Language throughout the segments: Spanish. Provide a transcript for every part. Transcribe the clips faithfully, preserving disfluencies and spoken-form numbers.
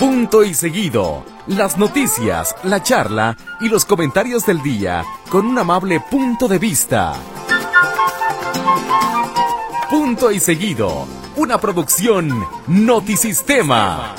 Punto y seguido. Las noticias, la charla y los comentarios del día con un amable punto de vista. Punto y seguido. Una producción Notisistema.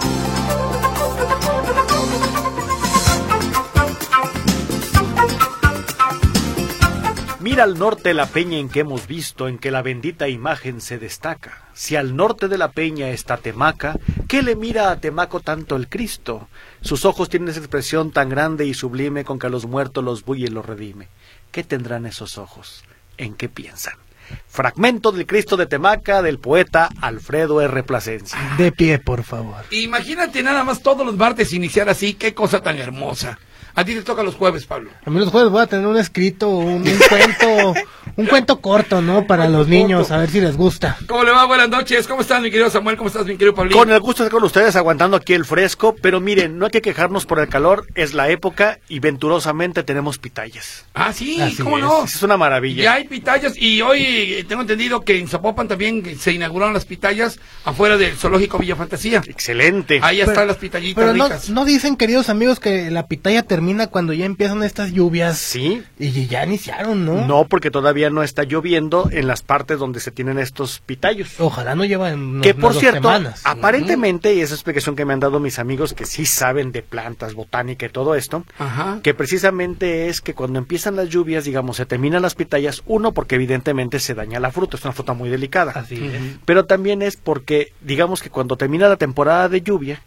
Mira al norte la peña en que hemos visto, en que la bendita imagen se destaca. Si al norte de la peña está Temaca, ¿qué le mira a Temaco tanto el Cristo? Sus ojos tienen esa expresión tan grande y sublime con que a los muertos los bulle y los redime. ¿Qué tendrán esos ojos? ¿En qué piensan? Fragmento del Cristo de Temaca del poeta Alfredo R. Plasencia. De pie, por favor. Imagínate nada más todos los martes iniciar así, qué cosa tan hermosa. A ti te toca los jueves, Pablo. A mí los jueves voy a tener un escrito, un, un cuento, un cuento corto, ¿no? Para los niños, a ver si les gusta. ¿Cómo le va? Buenas noches. ¿Cómo estás, mi querido Samuel? ¿Cómo estás, mi querido Pablito? Con el gusto de estar con ustedes, aguantando aquí el fresco, pero miren, no hay que quejarnos por el calor, es la época y venturosamente tenemos pitayas. Ah, sí, Así ¿cómo es. no? Es una maravilla. Ya hay pitayas y hoy eh, tengo entendido que en Zapopan también se inauguraron las pitayas afuera del zoológico Villa Fantasía. Excelente. Ahí Pero- están las pitallitas Pero no, ricas. no dicen, queridos amigos, que la pitaya termina cuando ya empiezan estas lluvias. Sí. Y ya iniciaron, ¿no? No, porque todavía no está lloviendo en las partes donde se tienen estos pitayos. Ojalá no llevan Que unas por dos cierto, semanas. aparentemente, y esa explicación que me han dado mis amigos que sí saben de plantas, botánica y todo esto, Ajá. que precisamente es que cuando empiezan las lluvias, digamos, se terminan las pitayas, uno, porque evidentemente se daña la fruta, es una fruta muy delicada. Así es. Pero también es porque, digamos que cuando termina la temporada de lluvia,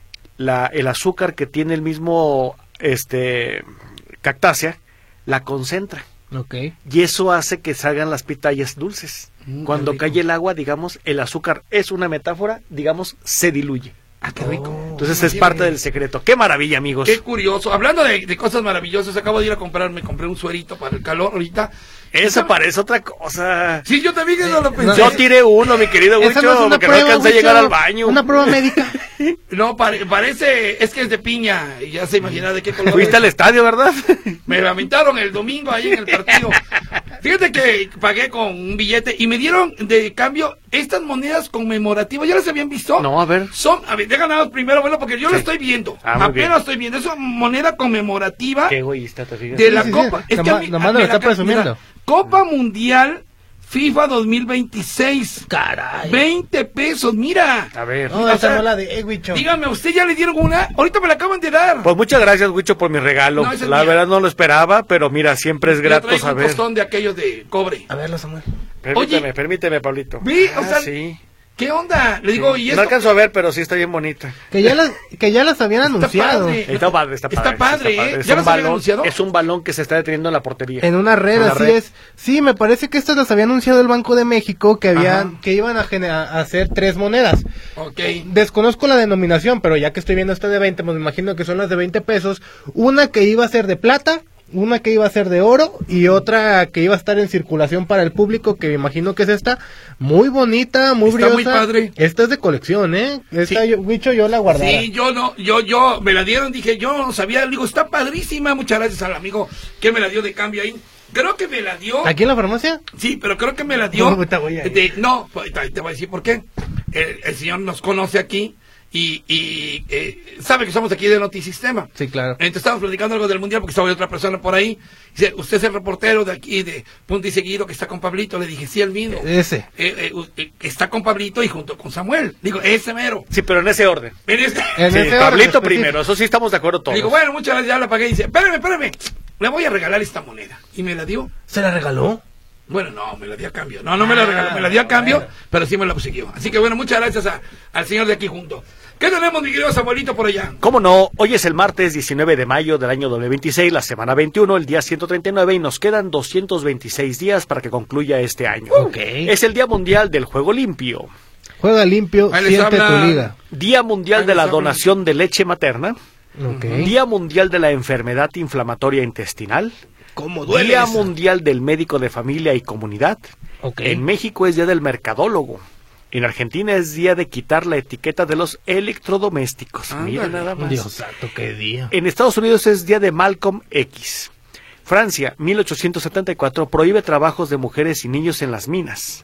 la, el azúcar que tiene el mismo este cactácea, la concentra. Ok. Y eso hace que salgan las pitayas dulces. Mm, Cuando qué rico. cae el agua, digamos, el azúcar es una metáfora, digamos, se diluye. Ah, qué rico. Entonces es parte del secreto. ¡Qué maravilla, amigos! Qué curioso. Hablando de, de cosas maravillosas, acabo de ir a comprar, me compré un suerito para el calor ahorita. Eso parece otra cosa. Sí, yo también eso lo pensé. Yo tiré uno, mi querido Esa Huicho, no es una porque no prueba, alcancé a Huicho, llegar al baño. Una prueba médica. No, pare- parece, es que es de piña, y ya se imagina de qué color Fuiste es. al estadio, ¿verdad? Me lamentaron el domingo ahí en el partido. Fíjate que pagué con un billete y me dieron de cambio estas monedas conmemorativas. ¿Ya las habían visto? No, a ver. Son, a ver, déjame nada primero, bueno, porque yo lo Sí. estoy viendo. Ah, muy bien. Apenas estoy viendo. Es una moneda conmemorativa Qué egoísta, te fijas. de la sí, sí. Copa. Es que Nomás- a mí- nomás a- lo me está la ca- presumiendo. mira, Copa Mundial FIFA dos mil veintiséis. Caray. veinte pesos, mira. A ver. No, O esa sea, no la de Huicho. Dígame, ¿a usted ya le dieron una? Ahorita me la acaban de dar. Pues muchas gracias, Huicho, por mi regalo. No, esa es la mía. verdad no lo esperaba, pero mira, siempre es Yo grato traigo un saber. costón de aquellos de cobre. A verlo, Samuel. Permíteme, Oye. permíteme, Pablito. Vi, o Ah, sea, sí. ¿Qué onda? Le digo, Sí. y No esto alcanzo a ver, pero sí está bien bonita. Que ya las, que ya las habían Está anunciado. padre. Está padre, está Está padre. sí, padre, ¿eh? Es ¿Ya un las habían balón, anunciado? es un balón que se está deteniendo en la portería. En una red, En la así red. es. Sí, me parece que estas las había anunciado el Banco de México, que habían, Ajá. que iban a, gener- a hacer tres monedas. Ok. Desconozco la denominación, pero ya que estoy viendo esta de veinte, pues me imagino que son las de veinte pesos. Una que iba a ser de plata, una que iba a ser de oro y otra que iba a estar en circulación para el público, que me imagino que es esta. Muy bonita, muy Está briosa. muy padre. Esta es de colección, ¿eh? Esta, Sí. yo, Huicho, yo la guardaba. Sí, yo no, yo, yo, me la dieron, dije, yo no sabía, le digo, está padrísima, muchas gracias al amigo que me la dio de cambio ahí. Creo que me la dio. ¿Aquí en la farmacia? Sí, pero creo que me la dio. No, te voy a ir. de- no, pues, te te voy a decir por qué. El, el señor nos conoce aquí y, y eh, sabe que somos aquí de Notisistema. Sí, claro. Entonces estábamos platicando algo del mundial porque estaba otra persona por ahí. Dice, usted es el reportero de aquí de Punto y Seguido que está con Pablito. Le dije, sí, el mismo. Ese. Eh, eh, u- eh, está con Pablito y junto con Samuel. Digo, ese mero. Sí, pero en ese orden. En este- En Sí, ese orden Pablito específico. primero, eso sí estamos de acuerdo todos. Digo, bueno, muchas gracias, ya la pagué. Y dice, espérame, espérame, le voy a regalar esta moneda. Y me la dio. ¿Se la regaló? Bueno, no, me la dio a cambio. No, no me la regaló, me la dio a cambio, pero sí me la obsequió. Así que bueno, muchas gracias a- al señor de aquí junto. ¿Qué tenemos, mi querido Samuelito, por allá? ¿Cómo no? Hoy es el martes diecinueve de mayo del año dos mil veintiséis, la semana veintiuno, el día ciento treinta y nueve, y nos quedan doscientos veintiséis días para que concluya este año. Ok. Es el Día Mundial del Juego Limpio, Juega limpio, Ahí les siente habla- tu liga. Día Mundial Ahí de la les habla. Donación de Leche Materna, Ok. Día Mundial de la Enfermedad Inflamatoria Intestinal, ¿Cómo duele Día esa? Mundial del Médico de Familia y Comunidad. Ok. En México es Día del Mercadólogo. En Argentina es día de quitar la etiqueta de los electrodomésticos. Ándale. Miren nada más. Dios santo, qué día. En Estados Unidos es día de Malcolm X. Francia, mil ochocientos setenta y cuatro, prohíbe trabajos de mujeres y niños en las minas.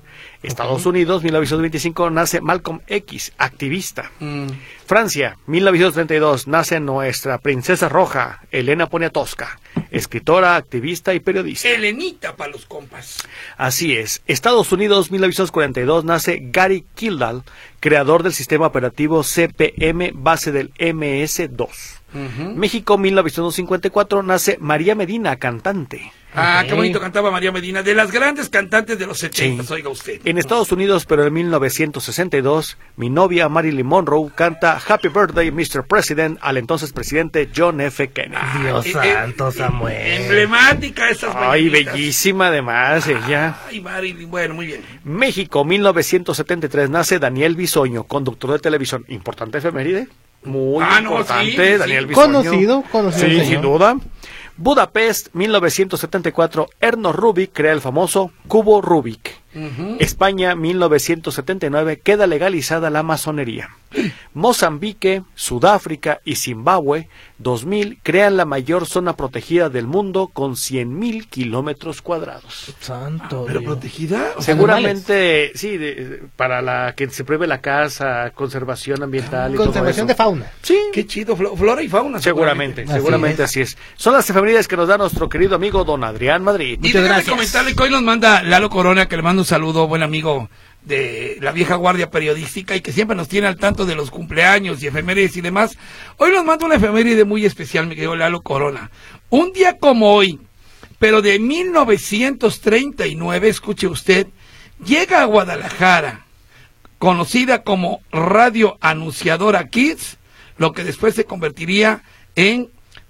Estados Uh-huh. Unidos, mil novecientos veinticinco, nace Malcolm X, activista. Mm. Francia, mil novecientos treinta y dos, nace nuestra princesa roja, Elena Poniatowska, escritora, activista y periodista. Elenita para los compas. Así es. Estados Unidos, mil novecientos cuarenta y dos, nace Gary Kildall, creador del sistema operativo C P M, base del M S dos. Uh-huh. México, mil novecientos cincuenta y cuatro, nace María Medina, cantante. Ah, Ok. qué bonito cantaba María Medina, de las grandes cantantes de los setenta, Sí. oiga usted. En Estados Unidos, pero en mil novecientos sesenta y dos, mi novia Marilyn Monroe canta Happy Birthday, mister President, al entonces presidente John F. Kennedy. Dios Eh, santo, eh, Samuel. Emblemática esas Ay, mañanitas. bellísima además ella. Ay, Marilyn, bueno, muy bien. México, mil novecientos setenta y tres, nace Daniel Bisoño, conductor de televisión. Importante efeméride. Muy Ah, no, importante, sí, sí. Daniel Bisoño. Conocido, conocido. Sí, señor. sin duda. Budapest, mil novecientos setenta y cuatro, Erno Rubik crea el famoso cubo Rubik. Uh-huh. España, mil novecientos setenta y nueve, queda legalizada la masonería. Mozambique, Sudáfrica y Zimbabue, dos mil, crean la mayor zona protegida del mundo con cien mil kilómetros cuadrados. Santo ¿Pero Dios. protegida? O sea, Seguramente, sí, de- para la que se pruebe la casa, conservación ambiental y Conservación de todo eso. fauna. Sí, qué chido, flo- flora y fauna. seguramente, Así seguramente es. así es. Son las efemérides que nos da nuestro querido amigo don Adrián Madrid. Y Muchas déjame gracias. comentarle que hoy nos manda Lalo Corona, que le mando un saludo, buen amigo de la vieja guardia periodística y que siempre nos tiene al tanto de los cumpleaños y efemérides y demás. Hoy nos manda una efeméride muy especial, mi querido Lalo Corona. Un día como hoy, pero de mil novecientos treinta y nueve, escuche usted, llega a Guadalajara, conocida como Radio Anunciadora Kids, lo que después se convertiría en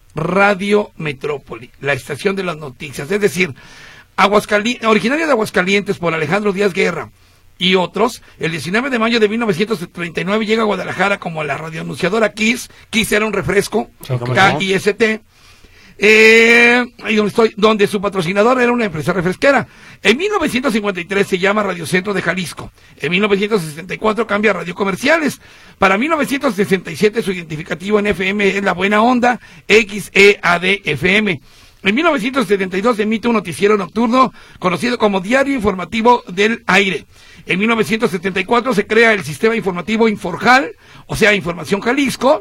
Radio Metrópoli, la estación de las noticias. Es decir, Aguascali- originaria de Aguascalientes por Alejandro Díaz Guerra y otros, el diecinueve de mayo de mil novecientos treinta y nueve llega a Guadalajara como la radioanunciadora Kiss. Kiss era un refresco, ¿cómo K no? I S T. Eh, ahí donde estoy, donde su patrocinador era una empresa refresquera. En mil novecientos cincuenta y tres se llama Radio Centro de Jalisco. En mil novecientos sesenta y cuatro cambia a Radio Comerciales. Para mil novecientos sesenta y siete su identificativo en F M es La Buena Onda, X E A D F M. En mil novecientos setenta y dos emite un noticiero nocturno conocido como Diario Informativo del Aire. En mil novecientos setenta y cuatro se crea el sistema informativo Inforjal, o sea, Información Jalisco,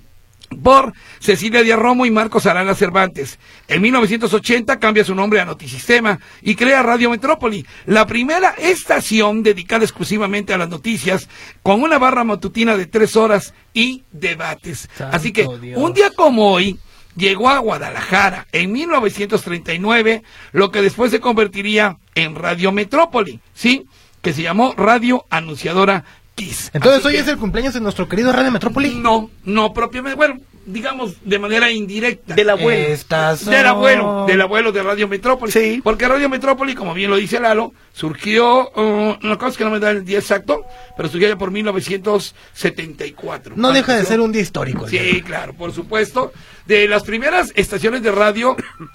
por Cecilia Díaz Romo y Marcos Arana Cervantes. En mil novecientos ochenta cambia su nombre a Notisistema y crea Radio Metrópoli, la primera estación dedicada exclusivamente a las noticias, con una barra matutina de tres horas y debates. Santo Así que, Dios. un día como hoy, llegó a Guadalajara en mil novecientos treinta y nueve, lo que después se convertiría en Radio Metrópoli, ¿sí? Que se llamó Radio Anunciadora Kiss. Entonces Así hoy que- es el cumpleaños de nuestro querido Radio Metrópoli. no, no propiamente, bueno, digamos de manera indirecta. Del abuelo. Estas Del son- abuelo, del abuelo de Radio Metrópoli. Sí. Porque Radio Metrópoli, como bien lo dice Lalo, surgió, uh, una cosa que no me da el día exacto, pero surgió ya por mil novecientos setenta y cuatro. No deja de Nació- ser un día histórico. el Sí, día. claro, por supuesto. De las primeras estaciones de radio,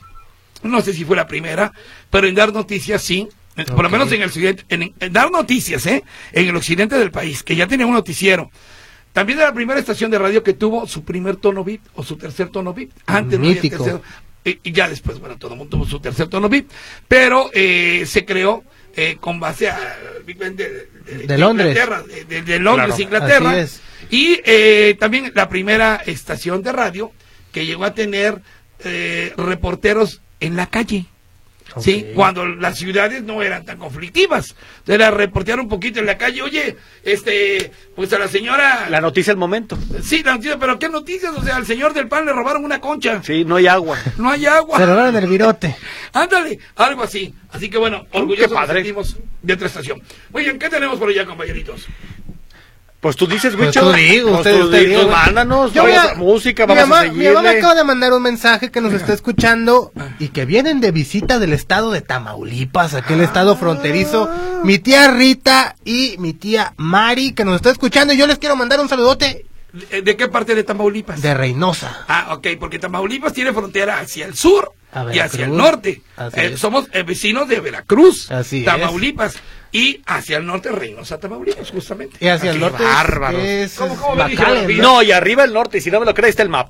no sé si fue la primera, pero en dar noticias sí. Eh, Por lo Ok. menos en el occidente, en, en dar noticias, ¿eh? En el occidente del país, que ya tenía un noticiero. También era la primera estación de radio que tuvo su primer tono V I P o su tercer tono V I P. Antes no había Mítico. tercero. Y, y ya después, bueno, todo el mundo tuvo su tercer tono V I P. Pero eh, se creó eh, con base a Big Ben de, de- De Londres. Inglaterra, de, de- de Londres, Claro, Inglaterra. así es. Y eh, también la primera estación de radio que llegó a tener eh, reporteros en la calle. Sí, Ok. cuando las ciudades no eran tan conflictivas. Era reportear un poquito en la calle, oye, este, pues a la señora... La noticia del momento. Sí, la noticia, pero ¿qué noticias? O sea, al señor del pan le robaron una concha. Sí, no hay agua. No hay agua. Se robaron el virote. Ándale, algo así. Así que bueno, orgullosos qué padre. nos sentimos de otra estación. Muy bien, ¿qué tenemos por allá, compañeritos? Pues tú dices, Pues Wicho. tú digo, Pues usted- tú usted dices, diga. mándanos, Yo voy vamos a- a música, mi vamos mamá, a mi mamá me seguirle. acaba de mandar un mensaje que nos está escuchando y que vienen de visita del estado de Tamaulipas, aquel estado fronterizo. Mi tía Rita y mi tía Mari, que nos está escuchando, y yo les quiero mandar un saludote ¿De, de qué parte de Tamaulipas? de Reynosa. Ah, ok, porque Tamaulipas tiene frontera hacia el sur A y Veracruz. hacia el norte. Así Eh, es. somos eh, vecinos de Veracruz, Así es. Tamaulipas. Y hacia el norte, Reynosa, Tamaulipas, justamente. Y hacia Ah, el qué norte bárbaros. es, ¿Cómo, es cómo me Bacalen, dijeron? ¿no? No, y arriba el norte, si no me lo crees, está el mapa.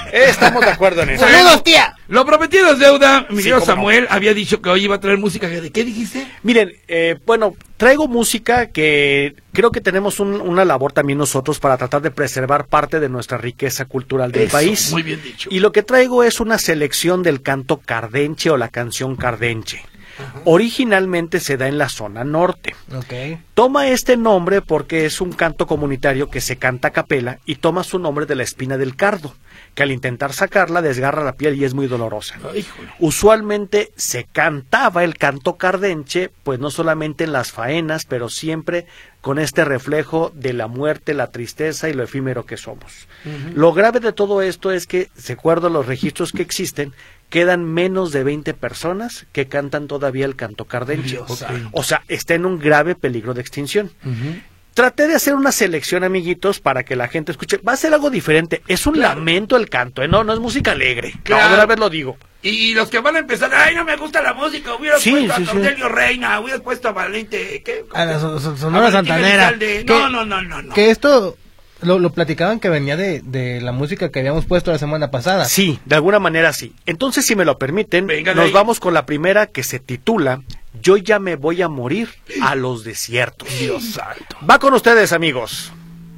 Estamos de acuerdo en eso. ¡Saludos, tía! Lo prometido es deuda. Mi Sí, querido cómo Samuel había dicho que hoy iba a traer música. ¿De qué dijiste? Miren, eh, bueno, traigo música que creo que tenemos un- una labor también nosotros para tratar de preservar parte de nuestra riqueza cultural del Eso, país. muy bien dicho. Y lo que traigo es una selección del canto cardenche o la canción cardenche. Originalmente se da en la zona norte. Ok. Toma este nombre porque es un canto comunitario que se canta a capela y toma su nombre de la espina del cardo, que al intentar sacarla desgarra la piel y es muy dolorosa. Ay, híjole. Usualmente se cantaba el canto cardenche, pues no solamente en las faenas, pero siempre con este reflejo de la muerte, la tristeza y lo efímero que somos. Lo grave de todo esto es que, de acuerdo a los registros que existen, quedan menos de veinte personas que cantan todavía el canto cardenche. Dios santo. O sea, está en un grave peligro de extinción. Traté de hacer una selección, amiguitos, para que la gente escuche. Va a ser algo diferente. Es un Claro. lamento el canto, ¿eh? No, no es música alegre. Claro. No, de una vez lo digo. Y los que van a empezar, ay, no me gusta la música, hubiera Sí, puesto sí, a sí. Cornelio Reina, hubiera puesto a Valente, ¿qué? A la so- so- Sonora A Valentín Santanera. Elizalde. Que- No, no, no, no, no. Que esto lo, lo platicaban que venía de, de la música que habíamos puesto la semana pasada. Sí, de alguna manera sí. Entonces, si me lo permiten, Venga de nos ahí. vamos con la primera que se titula Yo ya me voy a morir a los desiertos. Dios santo. Va con ustedes, amigos.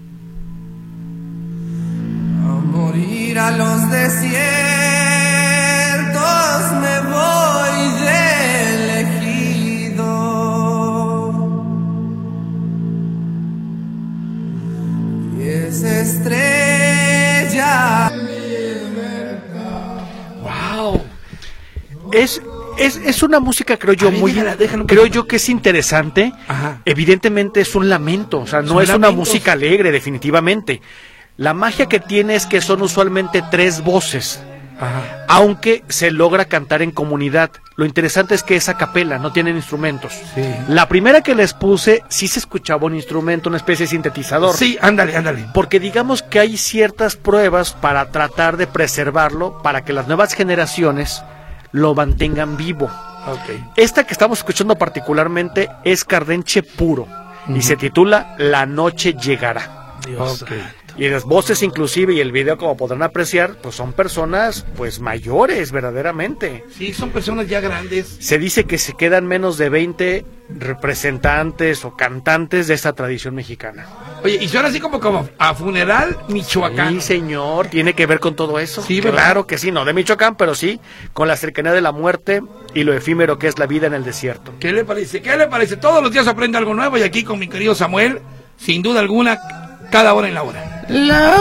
A morir a los desiertos me voy de elegido. Y esa estrella Wow. Es, es, es una música, creo yo, A ver, muy... déjala, déjala un creo poquito. yo que es interesante. Ajá. Evidentemente es un lamento, o sea, no Son es una lamentos. música alegre, definitivamente. La magia que tiene es que son usualmente tres voces, Ajá. aunque se logra cantar en comunidad. Lo interesante es que es a capela, no tienen instrumentos. Sí. La primera que les puse, sí se escuchaba un instrumento, una especie de sintetizador. Sí, ándale, ándale. Porque digamos que hay ciertas pruebas para tratar de preservarlo, para que las nuevas generaciones lo mantengan vivo. Ok. Esta que estamos escuchando particularmente es cardenche puro y se titula La noche llegará. Dios. Ok. Y las voces inclusive y el video, como podrán apreciar, pues son personas pues mayores verdaderamente. Sí, son personas ya grandes. Se dice que se quedan menos de veinte representantes o cantantes de esta tradición mexicana. Oye, y suena así como, como a funeral michoacán. Sí, señor, tiene que ver con todo eso. Sí, ¿verdad? Claro que sí, no de Michoacán, pero sí con la cercanía de la muerte y lo efímero que es la vida en el desierto. ¿Qué le parece? ¿Qué le parece? Todos los días aprende algo nuevo y aquí con mi querido Samuel, sin duda alguna, cada hora en la hora. La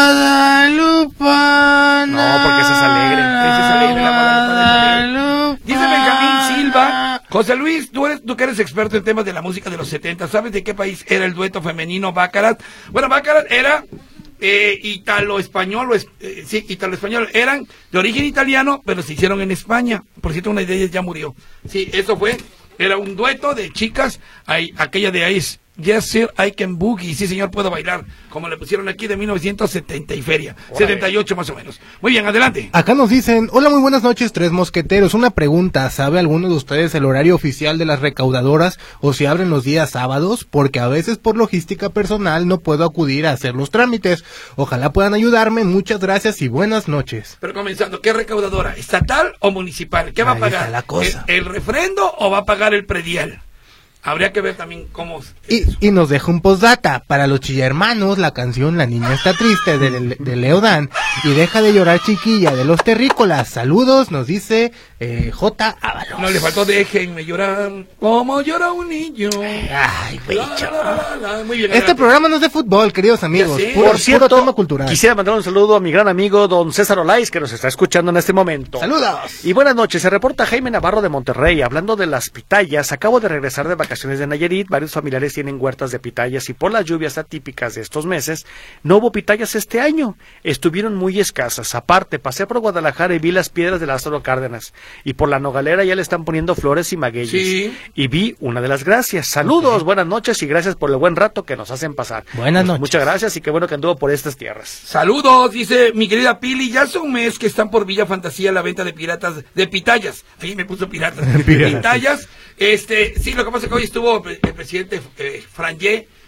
Guadalupana. No, porque ese es alegre. Ese es alegre, la Guadalupana. Guadalupana. Dice Benjamín Silva, José Luis, tú, eres, tú que eres experto en temas de la música de los setenta, ¿sabes de qué país era el dueto femenino Baccarat? Bueno, Baccarat era eh, italo-español, o es- eh, sí, italo-español, eran de origen italiano, pero se hicieron en España. Por cierto, una de ellas ya murió. Sí, eso fue, era un dueto de chicas, ahí, aquella de ahí es Yes Sir, I Can Boogie, sí señor, puedo bailar, como le pusieron aquí de mil novecientos setenta y feria, setenta y ocho más o menos. Muy bien, adelante. Acá nos dicen, hola, muy buenas noches, tres mosqueteros. Una pregunta, ¿sabe alguno de ustedes el horario oficial de las recaudadoras o si abren los días sábados? Porque a veces por logística personal no puedo acudir a hacer los trámites. Ojalá puedan ayudarme, muchas gracias y buenas noches. Pero comenzando, ¿qué recaudadora? ¿Estatal o municipal? ¿Qué va Ahí a pagar? está la cosa. ¿El, el refrendo o va a pagar el predial? Habría que ver también cómo... Y, y nos deja un postdata, para los chillermanos, la canción La Niña Está Triste de, de Leodán y Deja de Llorar Chiquilla de Los Terrícolas. Saludos, nos dice eh, J. Ábalos. No le faltó déjenme llorar como llora un niño. Ay, La, bicho. la, la, la, la. Muy bien, Este adelante. programa no es de fútbol, queridos amigos. Ya sé. Puro- Por cierto, puro tema cultural. quisiera mandar un saludo a mi gran amigo don César Olais, que nos está escuchando en este momento. Saludos. Y buenas noches, se reporta Jaime Navarro de Monterrey. Hablando de las pitayas, acabo de regresar de vacaciones de Nayarit. Varios familiares tienen huertas de pitayas y por las lluvias atípicas de estos meses, no hubo pitayas este año. Estuvieron muy escasas. Aparte, pasé por Guadalajara y vi las piedras de Lázaro Cárdenas. Y por la Nogalera ya le están poniendo flores y magueyes. Sí. Y vi una de las gracias. Saludos, buenas noches y gracias por el buen rato que nos hacen pasar. Buenas Pues, noches. Muchas gracias y qué bueno que anduvo por estas tierras. Saludos, dice mi querida Pili, ya hace un mes que están por Villa Fantasía la venta de piratas, de pitayas, ahí me puso piratas, Piratas. pitayas, este, sí, lo que pasa es que hoy estuvo el presidente eh, Frangé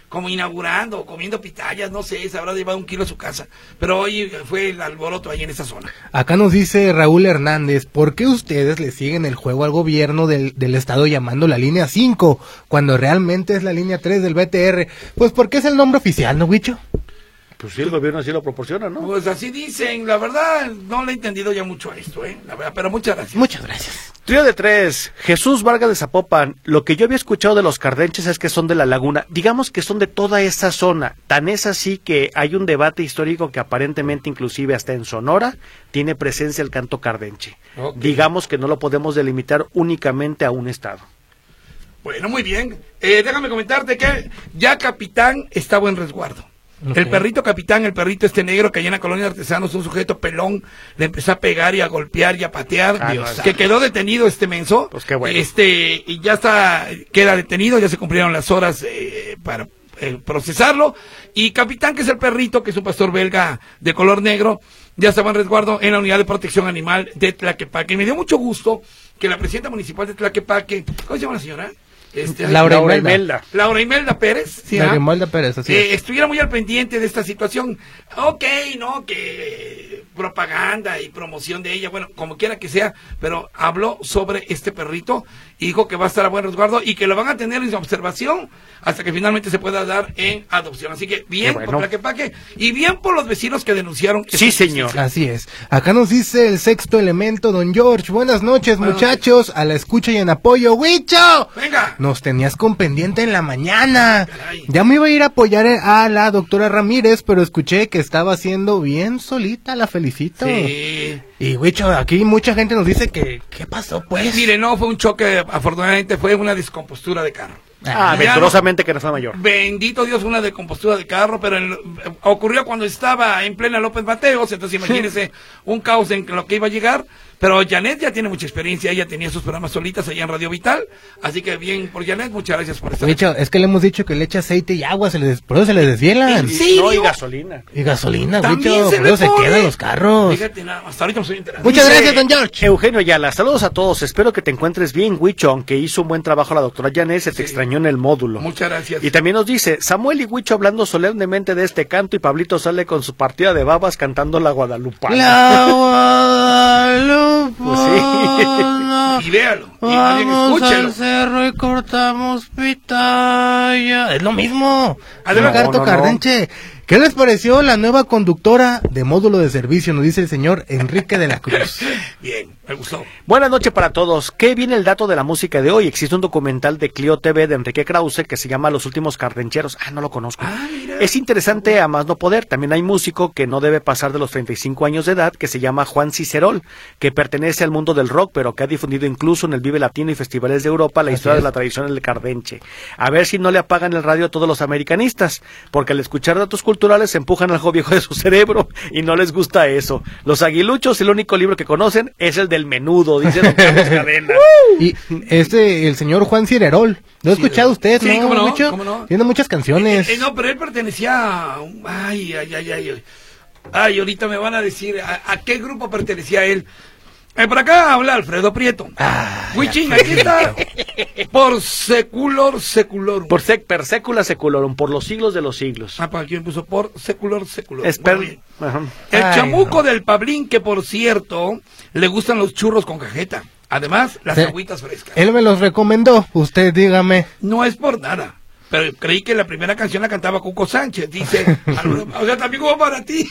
como inaugurando, comiendo pitayas, no sé, se habrá llevado un kilo a su casa. Pero hoy fue el alboroto ahí en esa zona. Acá nos dice Raúl Hernández, ¿por qué ustedes le siguen el juego al gobierno del, del estado llamando la línea cinco, cuando realmente es la línea tres del B T R? Pues porque es el nombre oficial, ¿no, Huicho? Pues sí, el gobierno así lo proporciona, ¿no? Pues así dicen, la verdad, no le he entendido ya mucho a esto, ¿eh? La verdad, pero muchas gracias. Muchas gracias. Trío de tres, Jesús Vargas de Zapopan. Lo que yo había escuchado de los cardenches es que son de la laguna, digamos que son de toda esa zona. Tan es así que hay un debate histórico que aparentemente inclusive hasta en Sonora tiene presencia el canto cardenche. Okay. Digamos que no lo podemos delimitar únicamente a un estado. Bueno, muy bien. Eh, déjame comentarte que ya Capitán está buen resguardo. Okay. El perrito Capitán, el perrito este negro que allá en la colonia de Artesanos, un sujeto pelón, le empezó a pegar y a golpear y a patear, ah, Dios, que quedó detenido este menso, pues qué bueno. Este, y ya está, queda detenido, ya se cumplieron las horas eh, para eh, procesarlo, y Capitán, que es el perrito, que es un pastor belga de color negro, ya estaba en resguardo en la unidad de protección animal de Tlaquepaque. Y me dio mucho gusto que la presidenta municipal de Tlaquepaque, ¿cómo se llama la señora? Este, Laura, Laura Imelda. Imelda. Laura Imelda Pérez. ¿Sí, Laura Imelda Pérez, así eh, es. Estuviera muy al pendiente de esta situación. Ok, no, que propaganda y promoción de ella, bueno, como quiera que sea, pero habló sobre este perrito y dijo que va a estar a buen resguardo y que lo van a tener en su observación hasta que finalmente se pueda dar en adopción. Así que bien bueno. por Tlaquepaque y bien por los vecinos que denunciaron. Sí, señor. Así es. Acá nos dice el sexto elemento, don George. Buenas noches, Buenas muchachos. Noches. A la escucha y en apoyo. ¡Huicho! Venga. Nos tenías con pendiente en la mañana. Caray. Ya me iba a ir a apoyar a la doctora Ramírez, pero escuché que estaba haciendo bien solita. La felicito. Sí. Y, Huicho, aquí mucha gente nos dice que, ¿qué pasó, pues? Mire, no fue un choque, afortunadamente fue una descompostura de carro. Ah, venturosamente que no fue mayor. Bendito Dios, una decompostura de carro, pero en, ocurrió cuando estaba en plena López Mateos, entonces imagínense un caos en lo que iba a llegar. Pero Janet ya tiene mucha experiencia, ella tenía sus programas solitas allá en Radio Vital, así que bien por Janet, muchas gracias por estar Huicho, es que le hemos dicho que le echa aceite y agua, se les, por eso se les desvielan. Y, sí, no, y gasolina. Y gasolina, Huicho, por eso se quedan los carros. Fíjate, nada, hasta ahorita me estoy enterando. Muchas Dice gracias, don George. Eugenio Ayala, saludos a todos, espero que te encuentres bien, Huicho, aunque hizo un buen trabajo la doctora Janet, se te sí. extrañó en el módulo. Muchas gracias. Y también nos dice, Samuel y Huicho hablando solemnemente de este canto y Pablito sale con su partida de babas cantando la Guadalupana. La Guadalupana. Pues sí. Y véalo, y vamos al cerro y cortamos pitaya. Es lo mismo. Adelante. Carto no, no, Cardenche. No. ¿Qué les pareció la nueva conductora de módulo de servicio? Nos dice el señor Enrique de la Cruz. Bien, me gustó. Buenas noches para todos. ¿Qué viene el dato de la música de hoy? Existe un documental de Clio T V de Enrique Krause que se llama Los Últimos Cardencheros. Ah, no lo conozco. Ah, mira. Es interesante a más no poder. También hay músico que no debe pasar de los treinta y cinco años de edad que se llama Juan Cicerol, que pertenece al mundo del rock, pero que ha difundido incluso en el Vive Latino y festivales de Europa la Así historia es. de la tradición del cardenche. A ver si no le apagan el radio a todos los americanistas, porque al escuchar datos culturales se empujan algo viejo de su cerebro y no les gusta eso. Los aguiluchos, el único libro que conocen es el del Menudo, dice don Carlos Cadena. Y este, el señor Juan Cicerol, ¿lo ha Sí, escuchado usted? Sí, ¿no? ¿cómo no? Mucho? ¿Cómo no? Tiene muchas canciones. Eh, eh, no, pero él pertenecía a un... Ay, ay, ay, ay. Ay, ahorita me van a decir a, a qué grupo pertenecía él. Eh, por acá habla Alfredo Prieto. Ah, Huichín, aquí está. Por seculor seculorum. Por sec, per secula seculorum, por los siglos de los siglos. Ah, para quien puso por seculor seculorum. Esper... Bueno, Ajá. el Ay, chamuco no. del Pablín, que por cierto, le gustan los churros con cajeta. Además, las Sí. agüitas frescas. Él me los recomendó, usted dígame. No es por nada. Pero creí que la primera canción la cantaba Cuco Sánchez. Dice, o sea, también hubo para ti.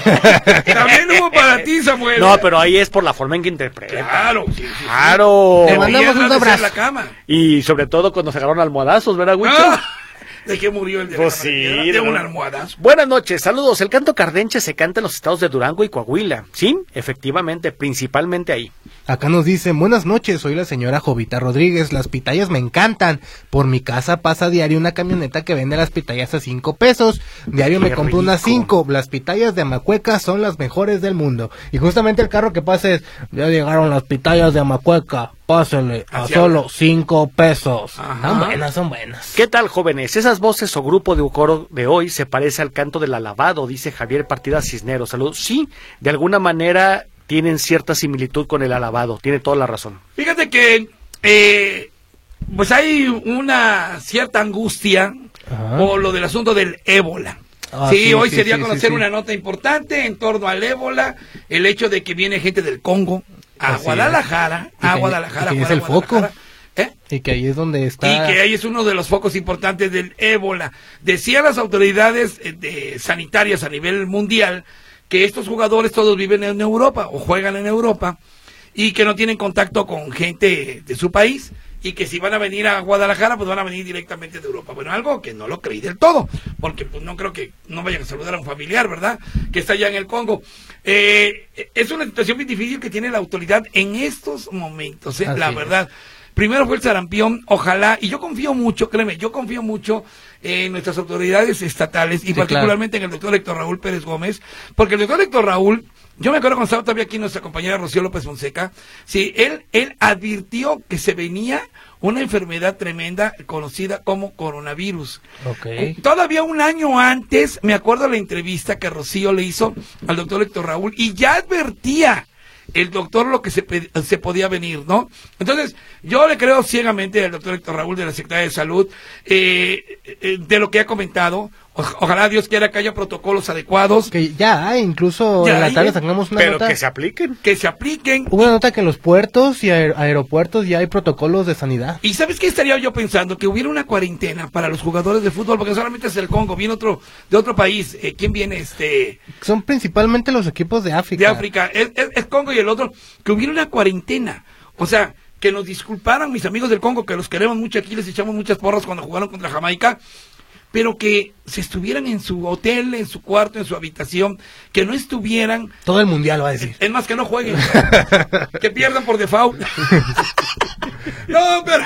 También hubo para ti, Samuel. No, pero ahí es por la forma en que interpreta. Claro, sí, sí, sí. Claro. Te mandamos un Deberían abrazo. hacer la cama. Y sobre todo cuando se agarraron almohadazos, ¿verdad, Huicho? Ah, ¿de qué murió el de Pues la sí, mañana? de De un una- almohadazo. Buenas noches, saludos. El canto cardenche se canta en los estados de Durango y Coahuila. Sí, efectivamente, principalmente ahí. Acá nos dicen, buenas noches, soy la señora Jovita Rodríguez, las pitayas me encantan. Por mi casa pasa diario una camioneta que vende las pitayas a cinco pesos. Diario me Qué compro unas rico. cinco. Las pitayas de Amacueca son las mejores del mundo. Y justamente el carro que pasa es, ya llegaron las pitayas de Amacueca, pásale a Así solo habla. cinco pesos. Ajá. Son buenas, son buenas. ¿Qué tal, jóvenes? Esas voces o grupo de coro de hoy se parece al canto del alabado, dice Javier Partida Cisneros. Saludos. Sí, de alguna manera tienen cierta similitud con el alabado. Tiene toda la razón. Fíjate que, eh, pues hay una cierta angustia Ajá. por lo del asunto del ébola. Ah, sí, sí, hoy sí, se dio sí, a conocer sí, sí. una nota importante en torno al ébola, el hecho de que viene gente del Congo a Así Guadalajara, es. Y a que- Guadalajara, y que es fuera el de Guadalajara. foco. ¿Eh? Y que ahí es donde está... Y que ahí es uno de los focos importantes del ébola. Decían las autoridades eh, de, sanitarias a nivel mundial que estos jugadores todos viven en Europa o juegan en Europa y que no tienen contacto con gente de su país y que si van a venir a Guadalajara pues van a venir directamente de Europa. Bueno, algo que no lo creí del todo, porque pues no creo que no vayan a saludar a un familiar, ¿verdad? Que está allá en el Congo. Eh, es una situación muy difícil que tiene la autoridad en estos momentos, ¿eh? La Así verdad. Primero fue el sarampión, ojalá, y yo confío mucho, créeme, yo confío mucho en nuestras autoridades estatales y Sí, particularmente en el doctor Héctor Raúl Pérez Gómez, porque el doctor Héctor Raúl, yo me acuerdo cuando estaba todavía aquí nuestra compañera Rocío López Fonseca, sí, él, él advirtió que se venía una enfermedad tremenda conocida como coronavirus. Ok. Todavía un año antes, me acuerdo la entrevista que Rocío le hizo al doctor Héctor Raúl y ya advertía el doctor lo que se, se podía venir, ¿no? Entonces, yo le creo ciegamente al doctor Héctor Raúl de la Secretaría de Salud, eh, eh, de lo que ha comentado. O, ojalá Dios quiera que haya protocolos adecuados, Que ya hay, incluso Ya en la hay, tarde ¿eh? sacamos una Pero nota. que se apliquen. que se apliquen. Hubo una nota que en los puertos y aer- aeropuertos ya hay protocolos de sanidad. ¿Y sabes qué estaría yo pensando? Que hubiera una cuarentena para los jugadores de fútbol, porque solamente es el Congo, viene otro de otro país. Eh, ¿Quién viene? Este Son principalmente los equipos de África. de África. Es, es- es Congo y el otro. Que hubiera una cuarentena. O sea, que nos disculparan mis amigos del Congo, que los queremos mucho aquí, les echamos muchas porras cuando jugaron contra Jamaica, pero que se estuvieran en su hotel, en su cuarto, en su habitación, que no estuvieran, Todo el mundial va a decir. es más, que no jueguen, que pierdan por default. No, pero,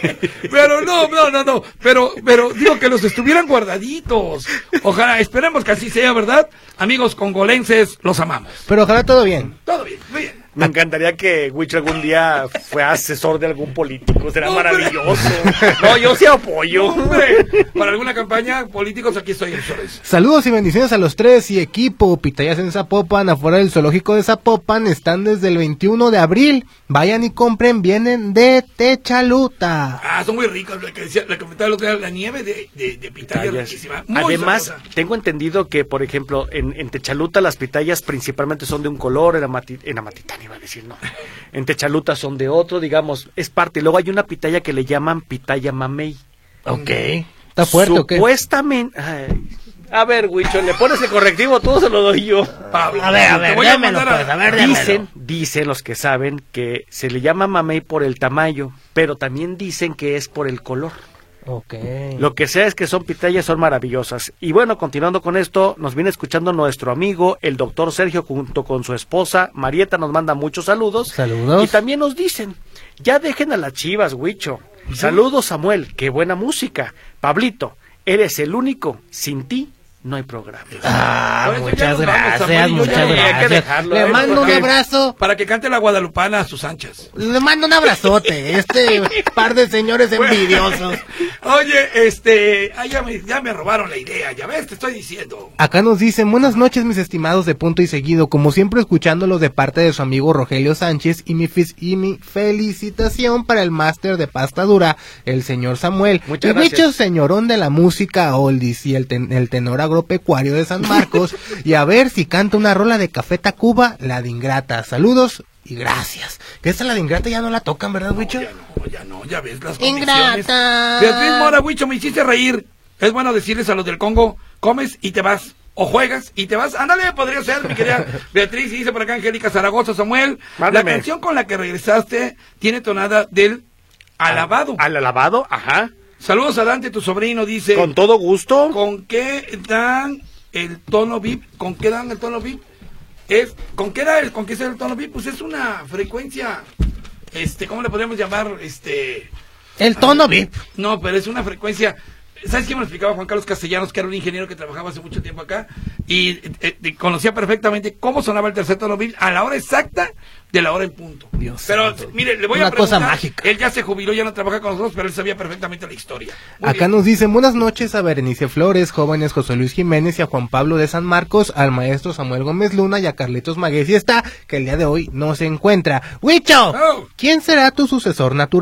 pero no, no, no, no, pero, pero digo que los estuvieran guardaditos. Ojalá, esperemos que así sea, ¿verdad? Amigos congolenses, los amamos. Pero ojalá todo bien. Todo bien, muy bien. Me encantaría que Huicho algún día fue asesor de algún político. Será ¡Hombre! maravilloso. No, yo sí apoyo. Hombre, para alguna campaña políticos aquí estoy en Flores. Saludos y bendiciones a los tres y equipo. Pitayas en Zapopan, afuera del zoológico de Zapopan, están desde el veintiuno de abril. Vayan y compren, vienen de Techaluta. Ah, son muy ricos, lo que decía, lo que comentaba el otro día, la nieve de, de, de pitaya es Pitayas. riquísima. Muy Además, sabrosa. tengo entendido que, por ejemplo, en, en Techaluta las pitayas principalmente son de un color, en, Amati, en Amatitán iba a decir, no. En Techaluta son de otro, digamos, es parte. Luego hay una pitaya que le llaman pitaya mamey. Ok. ¿Está fuerte o qué? Supuestamente... ay, a ver, Huicho, le pones el correctivo, todo se lo doy yo. Pablo, A ver, a te ver, voy a démelo, mandar a- pues, a ver, démelo. Dicen, dicen los que saben que se le llama mamey por el tamaño, pero también dicen que es por el color. Ok. Lo que sea es que son pitayas, son maravillosas. Y bueno, continuando con esto, nos viene escuchando nuestro amigo, el doctor Sergio, junto con su esposa, Marieta, nos manda muchos saludos. Saludos. Y también nos dicen, ya dejen a las chivas, Huicho. Saludos, Samuel, qué buena música. Pablito, eres el único, sin ti no hay programa. Ah, Por eso ya muchas nos vamos, gracias, Samuel, y yo muchas ya- hay que gracias. dejarlo, Le ¿eh? mando un Porque- abrazo. Para que cante la guadalupana a sus anchas. Le mando un abrazote. Este par de señores envidiosos. Oye, este, ah, ya, me, ya me robaron la idea, ya ves, te estoy diciendo. Acá nos dicen, buenas noches mis estimados de Punto y Seguido, como siempre escuchándolos de parte de su amigo Rogelio Sánchez y mi, fis- y mi felicitación para el máster de pasta dura, el señor Samuel. Muchas y gracias. dicho señorón de la música oldies y el, ten- el tenor agropecuario de San Marcos, y a ver si canta una rola de Café Tacuba, la de Ingrata. Saludos y gracias. Que esta la de Ingrata ya no la tocan, ¿verdad, Wicho? Ya no, ya no, ya ves las Ingrata. condiciones. Beatriz Mora, Huicho, me hiciste reír. Es bueno decirles a los del Congo, comes y te vas. O juegas y te vas. Ándale, podría ser, mi querida Beatriz. Y dice por acá Angélica Zaragoza, Samuel. Mándame. La canción con la que regresaste tiene tonada del alabado. Al alabado, ajá. Saludos a Dante, tu sobrino, dice. Con todo gusto. ¿Con qué dan el tono V I P? ¿Con qué dan el tono V I P? Es, ¿Con qué da el, con qué es el tono V I P? Pues es una frecuencia, este, ¿cómo le podríamos llamar? Este, El tono V I P. no, pero es una frecuencia. ¿Sabes qué me lo explicaba Juan Carlos Castellanos, que era un ingeniero que trabajaba hace mucho tiempo acá? Y eh, eh, conocía perfectamente cómo sonaba el tercer tono V I P a la hora exacta de la hora en punto. Dios pero, santo. mire, le voy Una a preguntar. cosa mágica. Él ya se jubiló, ya no trabaja con nosotros, pero él sabía perfectamente la historia. Muy Acá bien. nos dicen buenas noches a Berenice Flores, jóvenes José Luis Jiménez y a Juan Pablo de San Marcos, al maestro Samuel Gómez Luna y a Carlitos Maguez y está, que el día de hoy no se encuentra. ¡Huicho! Oh. ¿Quién será tu sucesor natural?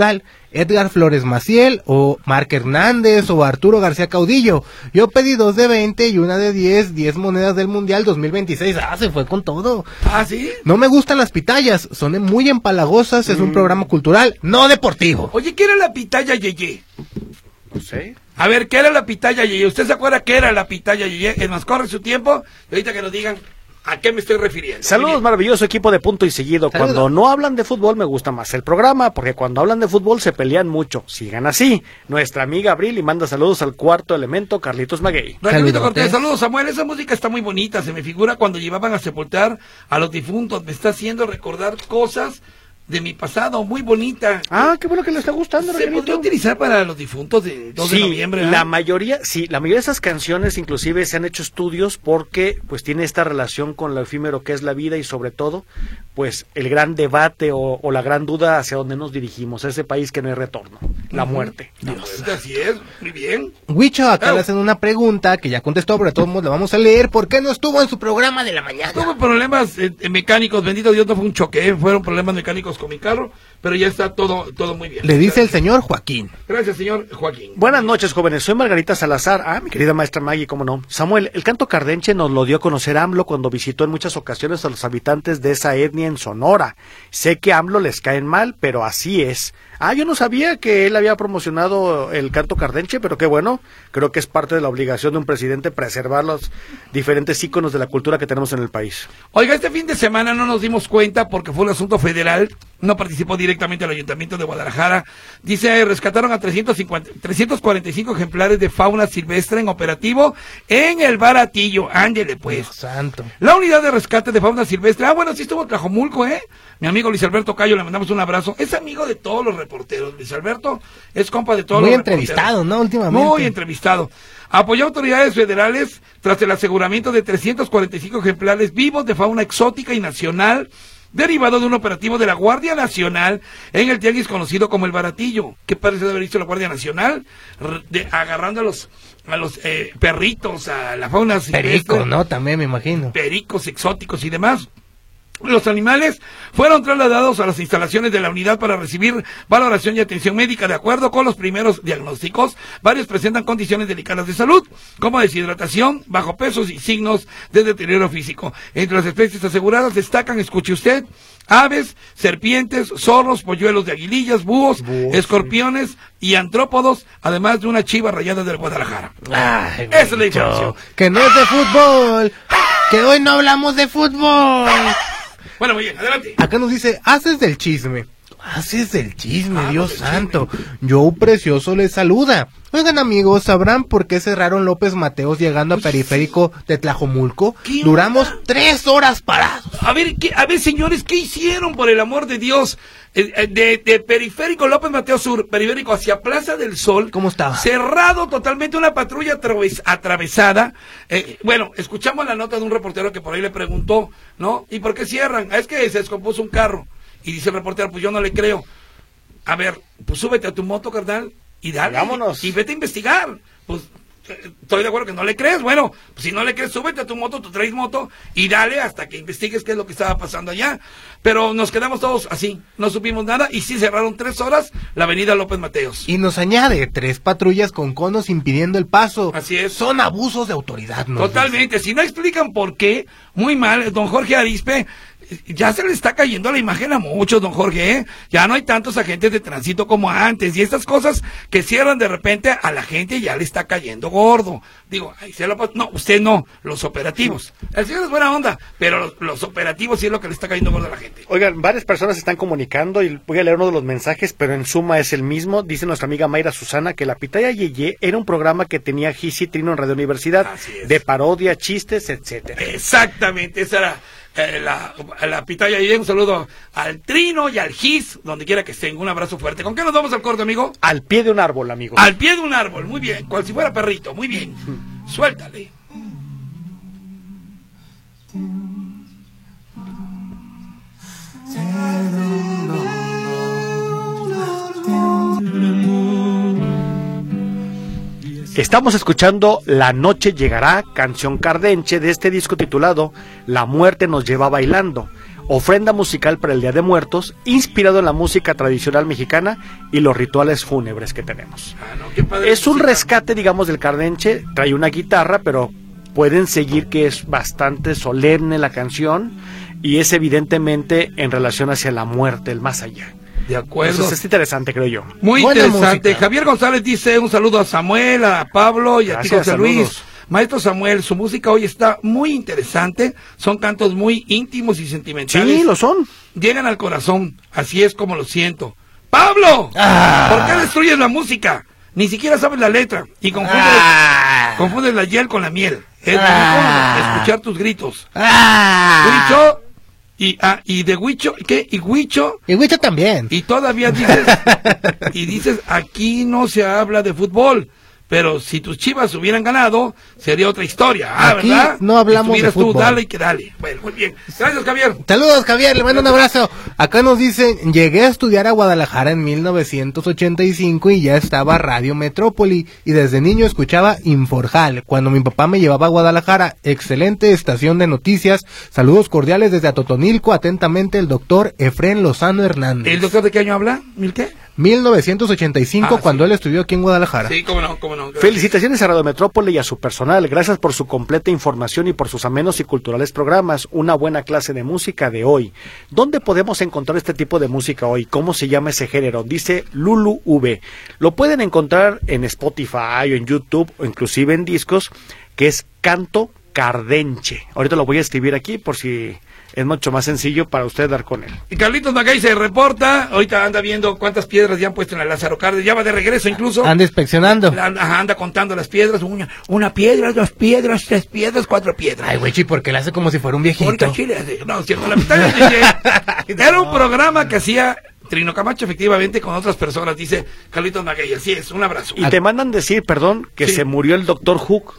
Edgar Flores Maciel, o Marc Hernández, o Arturo García Caudillo. Yo pedí dos de veinte y una de diez, diez monedas del Mundial dos mil veintiséis. Ah, se fue con todo. ¿Ah, sí? No me gustan las pitayas, son muy empalagosas, es un programa cultural, no deportivo. Oye, ¿qué era la pitaya Yeye? No sé. A ver, ¿qué era la pitaya Yeye? ¿Usted se acuerda qué era la pitaya Yeye? Es más, corre su tiempo y ahorita que nos digan a qué me estoy refiriendo. Saludos, maravilloso equipo de Punto y Seguido. Saludos. Cuando no hablan de fútbol me gusta más el programa, porque cuando hablan de fútbol se pelean mucho. Sigan así. Nuestra amiga Abril y manda saludos al cuarto elemento, Carlitos Maguey. Raquelito Saludotes. Cortés, saludos Samuel, esa música está muy bonita, se me figura cuando llevaban a sepultar a los difuntos, me está haciendo recordar cosas de mi pasado, muy bonita. Ah, qué bueno que le está gustando, ¿Se Raquelito. podría utilizar para los difuntos de dos de Sí, noviembre? la ¿eh? mayoría, sí, la mayoría de esas canciones inclusive se han hecho estudios porque pues tiene esta relación con lo efímero que es la vida y sobre todo pues el gran debate o, o la gran duda hacia dónde nos dirigimos, a ese país que no hay retorno, la Ujú. muerte. La muerte, así es, muy bien. Huicho, acá Oh. le hacen una pregunta que ya contestó, pero de todos modos la vamos a leer. ¿Por qué no estuvo en su programa de la mañana? Tuve problemas eh, eh, mecánicos, bendito Dios, no fue un choque, eh, fueron problemas mecánicos con mi carro, pero ya está todo todo muy bien. Le dice el señor Joaquín. Gracias, señor Joaquín. Buenas noches, jóvenes. Soy Margarita Salazar. Ah, mi querida maestra Maggie, cómo no. Samuel, el canto cardenche nos lo dio a conocer AMLO cuando visitó en muchas ocasiones a los habitantes de esa etnia en Sonora. Sé que a AMLO les caen mal, pero así es. Ah, yo no sabía que él había promocionado el canto cardenche, pero qué bueno. Creo que es parte de la obligación de un presidente preservar los diferentes íconos de la cultura que tenemos en el país. Oiga, este fin de semana no nos dimos cuenta porque fue un asunto federal, no participó directamente el Ayuntamiento de Guadalajara. Dice, rescataron a trescientos cincuenta, trescientos cuarenta y cinco ejemplares de fauna silvestre en operativo en el Baratillo. Ándele pues. Dios santo. La unidad de rescate de fauna silvestre, ah bueno, sí estuvo en Tlajomulco, ¿eh? Mi amigo Luis Alberto Cayo, le mandamos un abrazo. Es amigo de todos los reporteros. Luis Alberto es compa de todos Muy los entrevistado, reporteros. ¿no? Últimamente. Muy entrevistado. Apoyó a autoridades federales tras el aseguramiento de trescientos cuarenta y cinco ejemplares vivos de fauna exótica y nacional, derivado de un operativo de la Guardia Nacional en el tianguis conocido como el Baratillo. ¿Qué parece de haber visto la Guardia Nacional? R- de- agarrando a los, a los eh, perritos, a la fauna silvestre. Perico, ¿no? También me imagino. Pericos exóticos y demás. Los animales fueron trasladados a las instalaciones de la unidad para recibir valoración y atención médica. De acuerdo con los primeros diagnósticos, varios presentan condiciones delicadas de salud, como deshidratación, bajo peso y signos de deterioro físico. Entre las especies aseguradas destacan, escuche usted, aves, serpientes, zorros, polluelos de aguilillas, búhos, Búhos, escorpiones y antrópodos, además de una chiva rayada del Guadalajara. Ay, Esa es la Huicho, información. que no es de fútbol. Que hoy no hablamos de fútbol. Bueno, muy bien, adelante. Acá nos dice, haces del chisme. Haces del chisme, Ah, Dios del santo. Joe Precioso les saluda. Oigan amigos, ¿sabrán por qué cerraron López Mateos llegando a Periférico de Tlajomulco? ¿Qué Duramos onda? tres horas parados. A ver, ¿qué, a ver, señores, ¿qué hicieron, por el amor de Dios? Eh, eh, De, de Periférico López Mateo Sur, Periférico hacia Plaza del Sol. ¿Cómo estaba? Cerrado totalmente, una patrulla atraves- atravesada. Eh, bueno, escuchamos la nota de un reportero que por ahí le preguntó, ¿no? ¿Y por qué cierran? Ah, es que se descompuso un carro. Y dice el reportero, pues yo no le creo. A ver, pues súbete a tu moto, carnal, y dale. Vámonos. Y vete a investigar. Pues eh, estoy de acuerdo que no le crees. Bueno, pues si no le crees, súbete a tu moto, tú traes moto, y dale hasta que investigues qué es lo que estaba pasando allá. Pero nos quedamos todos así, no supimos nada, y sí cerraron tres horas la avenida López Mateos. Y nos añade tres patrullas con conos impidiendo el paso. Así es. Son abusos de autoridad, ¿no? Totalmente, si no explican por qué, muy mal, don Jorge Arispe, ya se le está cayendo la imagen a muchos, don Jorge, ¿eh? Ya no hay tantos agentes de tránsito como antes, y estas cosas que cierran de repente a la gente ya le está cayendo gordo. Digo, ay, se lo pas- no, usted no, los operativos. El señor es buena onda, pero los, los operativos sí es lo que le está cayendo gordo a la gente. Oigan, varias personas se están comunicando y voy a leer uno de los mensajes, pero en suma es el mismo. Dice nuestra amiga Mayra Susana que La Pitaya Yeye era un programa que tenía Gisi Trino en Radio Universidad, Así es. de parodia, chistes, etcétera. Exactamente, esa era eh, la, la pitaya. Y un saludo al Trino y al Gis, donde quiera que estén. Un abrazo fuerte. ¿Con qué nos vamos al corte, amigo? Al pie de un árbol, amigo. Al pie de un árbol, muy bien, cual si fuera perrito, muy bien. Suéltale. Estamos escuchando La Noche Llegará, canción cardenche de este disco titulado La Muerte Nos Lleva Bailando. ofrenda musical para el Día de Muertos, inspirado en la música tradicional mexicana y los rituales fúnebres que tenemos. Ah, no, qué padre Es un música. rescate, digamos, del cardenche. Trae una guitarra, pero pueden seguir que es bastante solemne la canción y es evidentemente en relación hacia la muerte, el más allá. De acuerdo. Entonces es interesante, creo yo. Muy Buena interesante. música. Javier González dice un saludo a Samuel, a Pablo y a ti, Gracias, José Luis. saludos. Maestro Samuel, su música hoy está muy interesante. Son cantos muy íntimos y sentimentales. Sí, lo son. Llegan al corazón. Así es como lo siento. ¡Pablo! Ah. ¿Por qué destruyes la música? Ni siquiera sabes la letra. Y confundes, Ah. confundes la hiel con la miel. Es muy Ah. incómodo escuchar tus gritos. ¡Ah! Huicho y, ah, y de Huicho, ¿qué? Y Huicho. Y Huicho también. Y todavía dices, y dices, aquí no se habla de fútbol, pero si tus Chivas hubieran ganado, sería otra historia, ah, Aquí ¿verdad? no hablamos de Estuvieras tú, fútbol. dale y que dale. Bueno, muy bien. Gracias, Javier. Saludos, Javier, le mando un abrazo. Acá nos dicen, llegué a estudiar a Guadalajara en mil novecientos ochenta y cinco y ya estaba Radio Metrópoli y desde niño escuchaba Inforjal. Cuando mi papá me llevaba a Guadalajara, excelente estación de noticias. Saludos cordiales desde Atotonilco, atentamente el doctor Efrén Lozano Hernández. ¿El doctor de qué año habla? ¿Mil qué? mil novecientos ochenta y cinco, Ah, cuando sí. él estudió aquí en Guadalajara. Sí, cómo no, cómo no. Gracias. Felicitaciones a Radio Metrópoli y a su personal. Gracias por su completa información y por sus amenos y culturales programas. Una buena clase de música de hoy. ¿Dónde podemos encontrar este tipo de música hoy? ¿Cómo se llama ese género? Dice Lulu V. Lo pueden encontrar en Spotify o en YouTube o inclusive en discos, que es canto cardenche. Ahorita lo voy a escribir aquí por si es mucho más sencillo para usted dar con él. Y Carlitos Magay se reporta, ahorita anda viendo cuántas piedras ya han puesto en el Lázaro Cárdenas, ya va de regreso incluso. Anda inspeccionando. Anda, ajá, anda contando las piedras, una, una piedra, dos piedras, tres piedras, cuatro piedras. Ay, güey, porque le hace como si fuera un viejito. Ahorita Chile, así, no, cierto, la mitad del D J. Era un programa que hacía Trino Camacho efectivamente con otras personas, dice Carlitos Magay, así es, un abrazo. Y te mandan decir, perdón, que Sí. se murió el doctor Hook.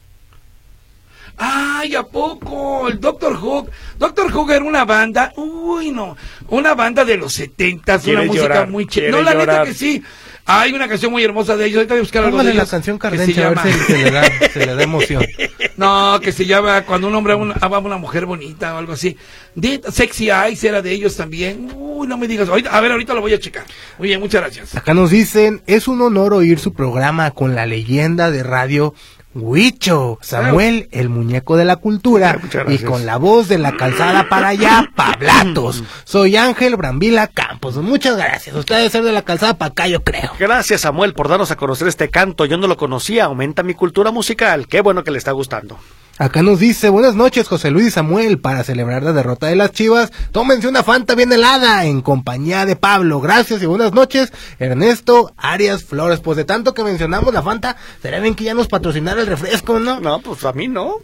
¡Ay, a poco! El Doctor Hook. Doctor Hook era una banda, uy, no, una banda de los setentas, una Quiere música llorar, muy chida. quiere No, la neta llorar. que sí. Hay una canción muy hermosa de ellos, ahorita voy a buscar algo de Póngale la ellos. canción que se cardenche a ver llama- si se le da, se le da emoción. No, que se llama Cuando un hombre ama una, ama una mujer bonita o algo así. De, Sexy Eyes era de ellos también. Uy, no me digas. Ahorita, a ver, ahorita lo voy a checar. Muy bien, muchas gracias. Acá nos dicen, es un honor oír su programa con la leyenda de radio Huicho, Samuel, el muñeco de la cultura, Muchas y gracias. con la voz de la calzada para allá, Pablatos. Soy Ángel Brambila Campos. Muchas gracias. Usted debe ser de la calzada para acá, yo creo. Gracias, Samuel, por darnos a conocer este canto. Yo no lo conocía, aumenta mi cultura musical. Qué bueno que le está gustando. Acá nos dice, buenas noches José Luis y Samuel, para celebrar la derrota de las Chivas, tómense una Fanta bien helada en compañía de Pablo. Gracias y buenas noches, Ernesto Arias Flores. Pues de tanto que mencionamos la Fanta, sería bien que ya nos patrocinara el refresco, ¿no? No, pues a mí no.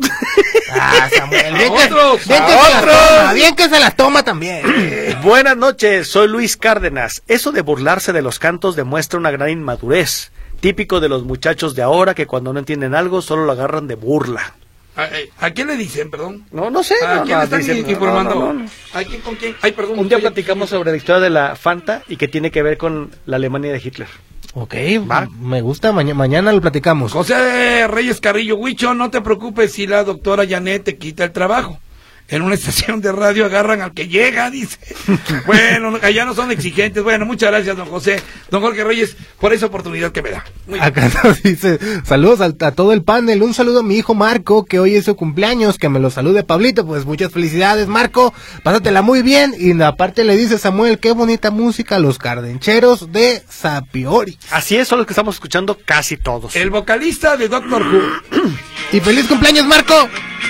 Ah, Samuel, bien, A que, otros, bien a que se las otros. toma, bien que se las toma también. Buenas noches, soy Luis Cárdenas. Eso de burlarse de los cantos demuestra una gran inmadurez. Típico de los muchachos de ahora que cuando no entienden algo solo lo agarran de burla. ¿A, a, a quién le dicen, perdón? No, no sé. ¿A no, quién no, le están dicen, no, informando? no, no, no. ¿A quién, con quién? Ay, perdón. Un día estoy- platicamos sobre la historia de la Fanta y que tiene que ver con la Alemania de Hitler. Ok, Va. me gusta, maña- mañana lo platicamos. José Reyes Carrillo, Huicho, no te preocupes si la doctora Janet te quita el trabajo. En una estación de radio agarran al que llega, dice. Bueno, allá no son exigentes. Bueno, muchas gracias, don José. Don Jorge Reyes, por esa oportunidad que me da. Muy bien. Acá nos dice, saludos a, a todo el panel, un saludo a mi hijo Marco, que hoy es su cumpleaños, que me lo salude Pablito, pues muchas felicidades Marco, pásatela muy bien, y aparte le dice Samuel, qué bonita música, los cardencheros de Sapiori. Así es, son los que estamos escuchando casi todos. El vocalista de Doctor Who, Y feliz cumpleaños Marco.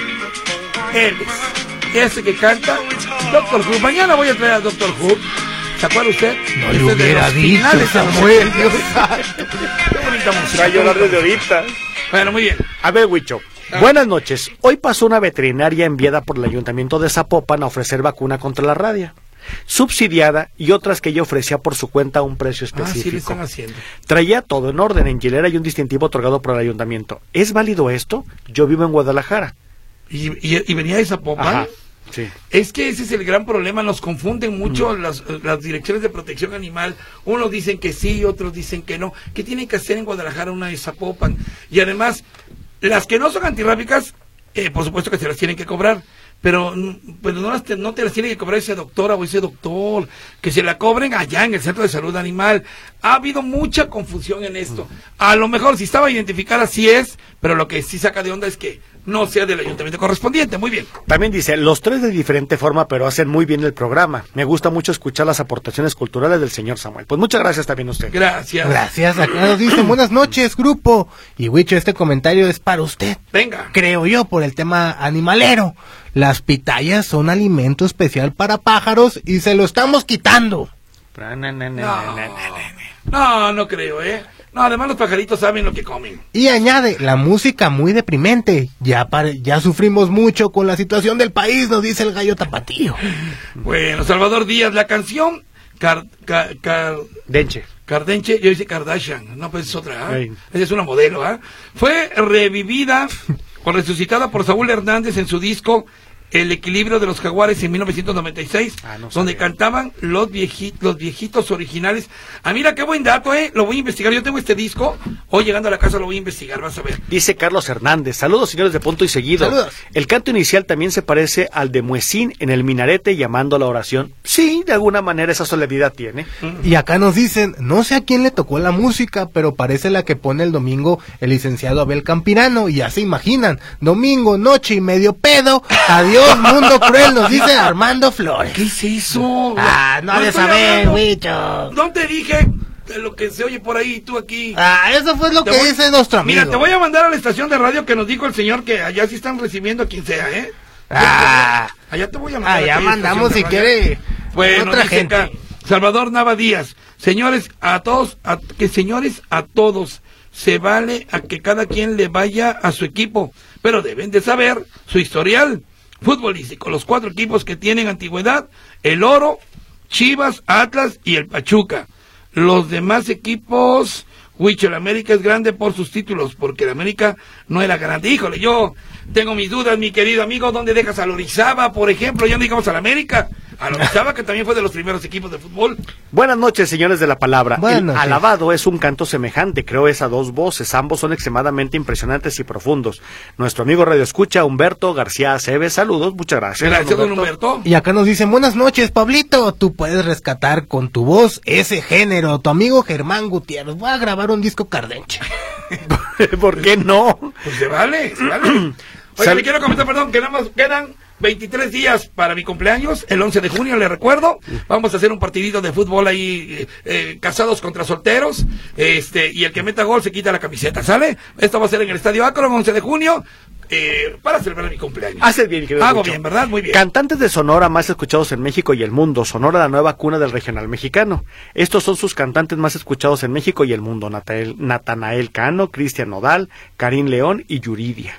él es, ese que canta Doctor Who. Mañana voy a traer a Doctor Who. ¿Se acuerda usted? No Este le de hubiera los dicho, finales de los Samuel, setenta. Dios santo. Qué bonita música. Va a llorar desde ahorita. Bueno, muy bien. A ver, Huicho. Ah. Buenas noches. Hoy pasó una veterinaria enviada por el Ayuntamiento de Zapopan a ofrecer vacuna contra la rabia, subsidiada, y otras que ella ofrecía por su cuenta a un precio Ah, sí le específico. están haciendo. Traía todo en orden, en hilera y un distintivo otorgado por el Ayuntamiento. ¿Es válido esto? Yo vivo en Guadalajara. ¿Y, y, y venía de Zapopan? Ajá. Sí. Es que ese es el gran problema, nos confunden mucho las, las direcciones de protección animal. Unos dicen que sí, otros dicen que no. ¿Qué tienen que hacer en Guadalajara una de Zapopan? Y además, las que no son antirrábicas, eh, por supuesto que se las tienen que cobrar. pero, pero no, las te, no te las tiene que cobrar ese doctora o ese doctor, que se la cobren allá en el Centro de Salud Animal. Ha habido mucha confusión en esto. A lo mejor si estaba identificada sí es, pero lo que sí saca de onda es que no sea del ayuntamiento correspondiente. Muy bien. También dice, los tres de diferente forma, pero hacen muy bien el programa. Me gusta mucho escuchar las aportaciones culturales del señor Samuel. Pues muchas gracias también a usted. Gracias. Gracias, acá nos dicen buenas noches, grupo. Y Huicho, este comentario es para usted. Venga. Creo yo, por el tema animalero. Las pitayas son alimento especial para pájaros y se lo estamos quitando. No, no, no creo, ¿eh? No, además los pajaritos saben lo que comen. Y añade, la música muy deprimente. Ya pare- ya sufrimos mucho con la situación del país, nos dice el gallo tapatío. Bueno, Salvador Díaz, la canción Car, car, car, Denche. Cardenche, yo dice Kardashian, no, pues es otra, ¿ah? Sí. Esa es una modelo, ¿ah? Fue revivida o resucitada por Saúl Hernández en su disco El equilibrio de los jaguares en mil novecientos noventa y seis, Ah, no donde sabía. cantaban los viejitos, los viejitos originales. Ah, mira qué buen dato, eh, lo voy a investigar. Yo tengo este disco, hoy llegando a la casa lo voy a investigar, vas a ver. Dice Carlos Hernández, saludos señores de Punto y Seguido. Saludos. El canto inicial también se parece al de Muezín en el minarete llamando a la oración. Sí, de alguna manera esa solemnidad tiene. Y acá nos dicen, no sé a quién le tocó la música, pero parece la que pone el domingo el licenciado Abel Campirano, y ya se imaginan, domingo, noche y medio pedo, adiós mundo cruel, nos dice Armando Flores. ¿Qué es eso? Ah, no de estoy saber, hablando. Huicho. No te dije de lo que se oye por ahí, tú aquí. Ah, eso fue lo Te que voy- dice nuestro amigo. Mira, te voy a mandar a la estación de radio que nos dijo el señor que allá sí están recibiendo a quien sea, ¿eh? Ah, Allá te voy a mandar. allá aquí a la mandamos si estación de radio. quiere Bueno, otra dice gente. acá, Salvador Nava Díaz, señores, a todos, a, que señores, a todos, se vale a que cada quien le vaya a su equipo, pero deben de saber su historial futbolístico. Los cuatro equipos que tienen antigüedad, el Oro, Chivas, Atlas y el Pachuca. Los demás equipos, Huicho, el América es grande por sus títulos, porque el América no era grande. Híjole, yo tengo mis dudas, mi querido amigo, ¿dónde dejas a Lorizaba, por ejemplo? Ya no digamos al América, a Lorizaba, que también fue de los primeros equipos de fútbol. Buenas noches, señores de la palabra. Buenas El noches. alabado es un canto semejante, creo es a dos voces, ambos son extremadamente impresionantes y profundos. Nuestro amigo Radio Escucha, Humberto García Aceves, saludos, muchas gracias. Gracias, don Humberto. Y acá nos dicen, buenas noches, Pablito, tú puedes rescatar con tu voz ese género, tu amigo Germán Gutiérrez, voy a grabar un disco cardenche. ¿Por qué no? Pues se vale, se vale. Oye, Sal- le quiero comentar, perdón, que nada más quedan veintitrés días para mi cumpleaños, el once de junio, le recuerdo. Vamos a hacer un partidito de fútbol ahí, eh, eh, casados contra solteros, este, y el que meta gol se quita la camiseta, ¿sale? Esto va a ser en el Estadio Akron, once de junio, eh, para celebrar mi cumpleaños. Haces bien, querido Hago Lucho. bien, ¿verdad? Muy bien. Cantantes de Sonora más escuchados en México y el mundo. Sonora, la nueva cuna del regional mexicano. Estos son sus cantantes más escuchados en México y el mundo. Natael- Natanael Cano, Cristian Nodal, Karim León y Yuridia.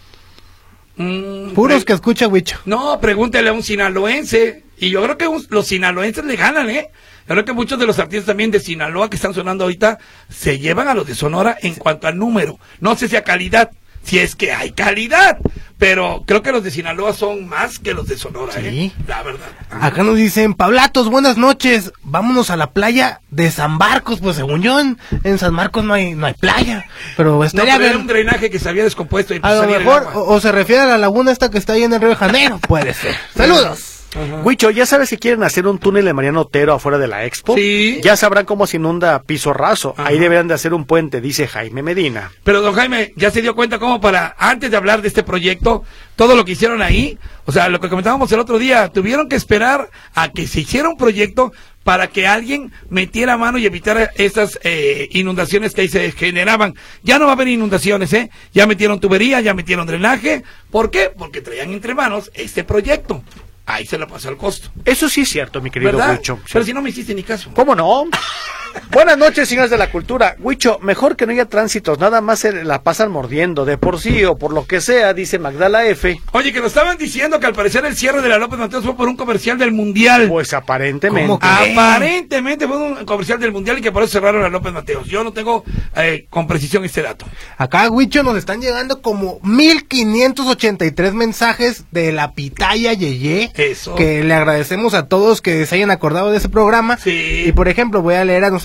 Mm, Puros pre- que escucha Huicho. No, pregúntele a un sinaloense. Y yo creo que un- los sinaloenses le ganan, ¿eh? Yo creo que muchos de los artistas también de Sinaloa que están sonando ahorita se llevan a los de Sonora en cuanto al número. No sé si a calidad, si es que hay calidad. Pero creo que los de Sinaloa son más que los de Sonora, Sí. ¿eh? La verdad. Acá nos dicen, Pablatos, buenas noches, vámonos a la playa de San Marcos, pues según yo, en, en San Marcos no hay, no hay playa, pero No, estaría pero era bien. un drenaje que se había descompuesto y A lo salía el mejor, agua. o, o se refiere a la laguna esta que está ahí en el Río de Janeiro, puede ser. Saludos. Huicho, ¿ya sabes si quieren hacer un túnel de Mariano Otero afuera de la Expo? Sí. Ya sabrán cómo se inunda piso raso. Ajá. Ahí deberían de hacer un puente, dice Jaime Medina. Pero don Jaime, ¿ya se dio cuenta cómo para, antes de hablar de este proyecto, todo lo que hicieron ahí, o sea, lo que comentábamos el otro día, tuvieron que esperar a que se hiciera un proyecto para que alguien metiera mano y evitara esas eh, inundaciones que ahí se generaban? Ya no va a haber inundaciones, ¿eh? Ya metieron tubería, ya metieron drenaje. ¿Por qué? Porque traían entre manos este proyecto. Ahí se lo pasó el costo. Eso sí es cierto, mi querido ¿Verdad? Huicho. Pero si no me hiciste ni caso. ¿Cómo no? Buenas noches, señores de la cultura. Huicho, mejor que no haya tránsitos, nada más se la pasan mordiendo, de por sí o por lo que sea, dice Magdala F. Oye, que nos estaban diciendo que al parecer el cierre de la López Mateos fue por un comercial del Mundial. Pues aparentemente. ¿Cómo que? Aparentemente fue un comercial del Mundial y que por eso cerraron a López Mateos. Yo no tengo eh, con precisión este dato. Acá, Huicho, nos están llegando como mil quinientos ochenta y tres mensajes de la pitaya Yeye. Eso. Que le agradecemos a todos que se hayan acordado de ese programa. Sí. Y por ejemplo, voy a leer a nuestra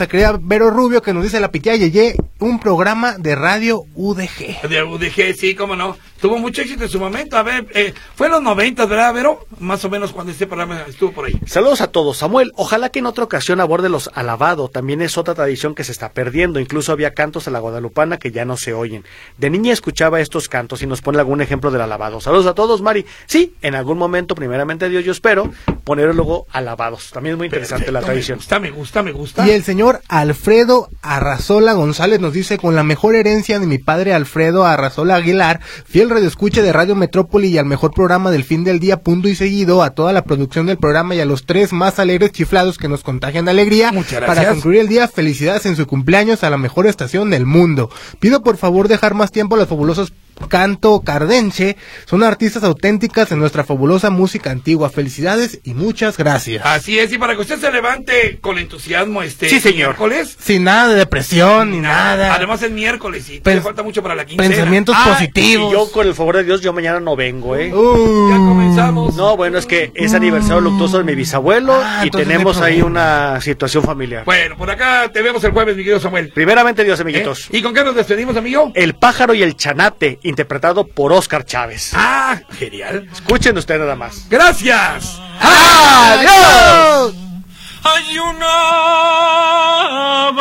nuestra querida Vero Rubio, que nos dice la pitía Yeye, un programa de radio U D G. De U D G, sí, cómo no. Tuvo mucho éxito en su momento. A ver, eh, fue en los noventas, ¿verdad, Vero? Más o menos cuando este programa estuvo por ahí. Saludos a todos. Samuel, ojalá que en otra ocasión aborde los alabados. También es otra tradición que se está perdiendo. Incluso había cantos a la guadalupana que ya no se oyen. De niña escuchaba estos cantos y nos pone algún ejemplo del alabado. Saludos a todos, Mari. Sí, en algún momento, primeramente Dios, yo espero poner luego alabados. También es muy interesante Perfecto, la tradición. Me gusta, me gusta, me gusta. Y el señor Alfredo Arrazola González nos dice, con la mejor herencia de mi padre Alfredo Arrazola Aguilar, fiel radioescucha de Radio Metrópoli y al mejor programa del fin del día, punto y seguido, a toda la producción del programa y a los tres más alegres chiflados que nos contagian de alegría. Muchas gracias. Para concluir el día, felicidades en su cumpleaños a la mejor estación del mundo. Pido por favor dejar más tiempo a los fabulosos Canto Cardenche, son artistas auténticas en nuestra fabulosa música antigua. Felicidades y muchas gracias. Así es, y para que usted se levante con entusiasmo este sí, señor. miércoles. Sin nada de depresión ni nada. nada. Además es miércoles y Pens- le falta mucho para la quincena. Pensamientos Ah, positivos. Y yo, con el favor de Dios, yo mañana no vengo, ¿eh? Uh, Ya comenzamos. No, bueno, es que es aniversario luctuoso de mi bisabuelo Ah, y entonces tenemos no hay ahí problema. una situación familiar. Bueno, por acá te vemos el jueves, mi querido Samuel. Primeramente Dios, ¿Eh? amiguitos. ¿Y con qué nos despedimos, amigo? El pájaro y el chanate, interpretado por Óscar Chávez. Ah, genial. Escuchen ustedes nada más. Gracias. ¡Adiós! Hay una